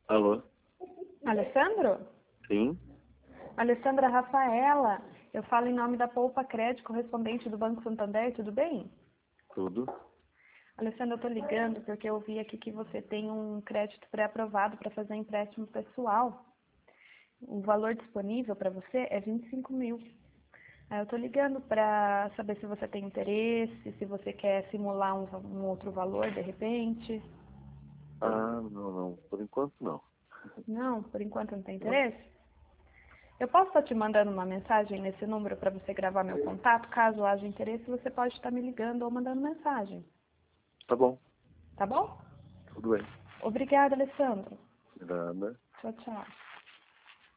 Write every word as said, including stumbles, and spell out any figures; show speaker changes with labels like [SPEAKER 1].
[SPEAKER 1] Alô?
[SPEAKER 2] Alessandro?
[SPEAKER 1] Sim?
[SPEAKER 2] Alessandra Rafaela, eu falo em nome da Poupa Crédito, correspondente do Banco Santander, tudo bem?
[SPEAKER 1] Tudo?
[SPEAKER 2] Alessandra, eu estou ligando porque eu vi aqui que você tem um crédito pré-aprovado para fazer empréstimo pessoal. O valor disponível para você é vinte e cinco mil. Aí eu estou ligando para saber se você tem interesse, se você quer simular um, um outro valor de repente.
[SPEAKER 1] Ah, não, não. Por enquanto, não.
[SPEAKER 2] Não, por enquanto não tem
[SPEAKER 1] Não.
[SPEAKER 2] interesse? Eu posso estar te mandando uma mensagem nesse número para você gravar meu contato? Caso haja interesse, você pode estar me ligando ou mandando mensagem.
[SPEAKER 1] Tá bom.
[SPEAKER 2] Tá bom?
[SPEAKER 1] Tudo bem.
[SPEAKER 2] Obrigada, Alessandro.
[SPEAKER 1] Nada.
[SPEAKER 2] Tchau, tchau.